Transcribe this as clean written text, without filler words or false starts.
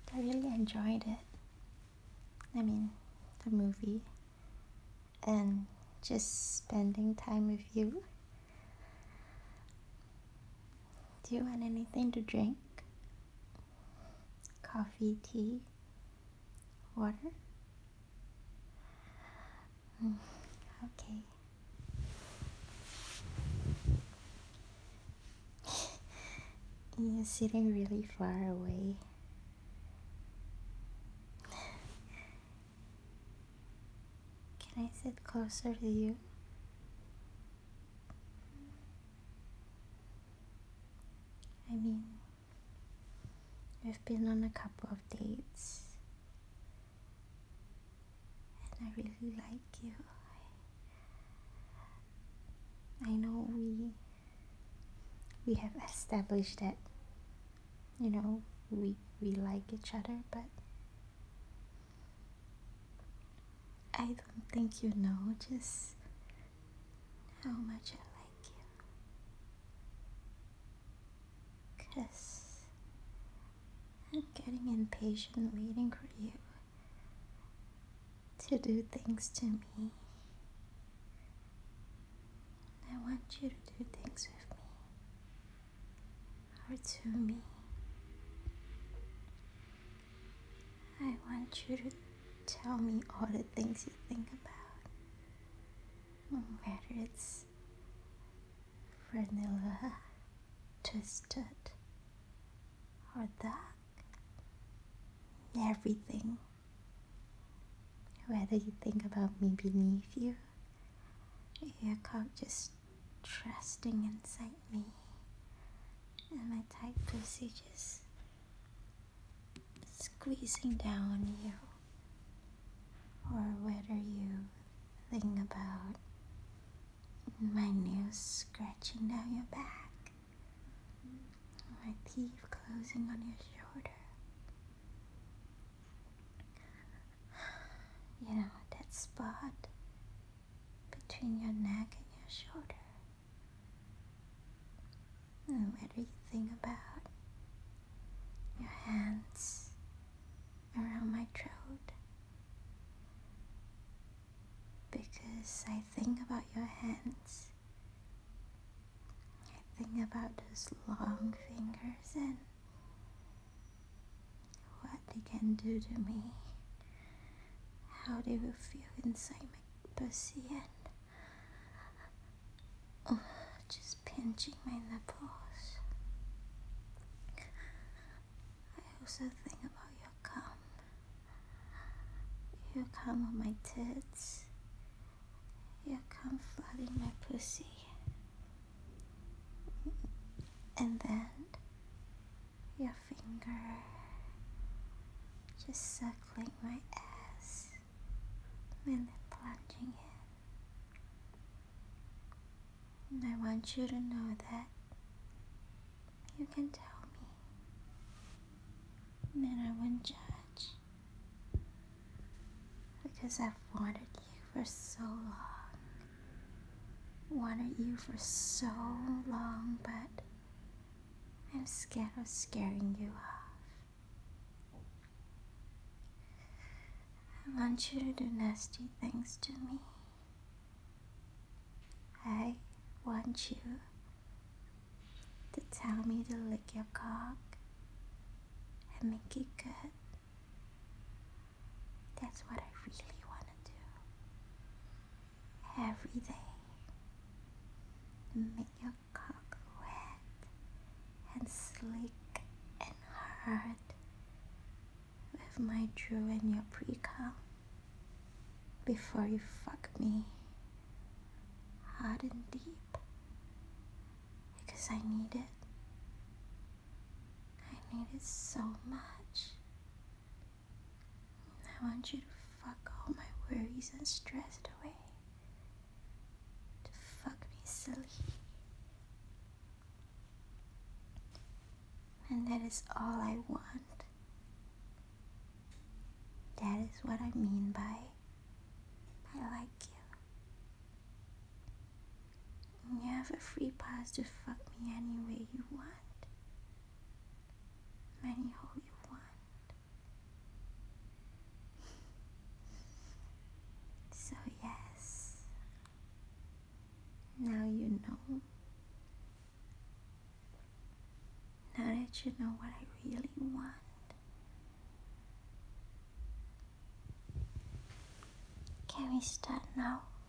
I really enjoyed it. I mean, the movie and just spending time with you. Do you want anything to drink? Coffee, tea, water? Okay. You're sitting really far away. Can I sit closer to you? I mean, we've been on a couple of dates, and I really like you. I know we have established that, we like each other, but I don't think you know just how much I like you. 'Cause I'm getting impatient waiting for you to do things to me. I want you to do things with me, or to me. I want you to tell me all the things you think about, whether it's vanilla, twisted, or dark. Everything. Whether you think about me beneath you, your cock just trusting inside me, and my tight pussy just squeezing down on you, or whether you think about my nails scratching down your back, my teeth closing on your shoulder. You know, that spot between your neck and your shoulder. And whether you think about your hands around my throat, because I think about your hands. I think about those long fingers and what they can do to me, how they will feel inside my pussy, and just pinching my nipples. I also think about your cum on my tits, your cum flooding my pussy, and then your finger just suckling my ass and then plunging in. And I want you to know that you can tell me, and I won't judge, because I've wanted you for so long, but I'm scared of scaring you off. I want you to do nasty things to me. I want you to tell me to lick your cock and make it good. That's what I really want to do. Every day. Make your cock wet and slick and hard with my drew and your pre-cum before you fuck me hard and deep, because I need it. I need it so much. I want you to fuck all my worries and stress away. To fuck me silly. And that is all I want. That is what I mean by I like you. And you have a free pass to fuck me any way you want. Any hole you want. Now that you know what I really want, can we start now?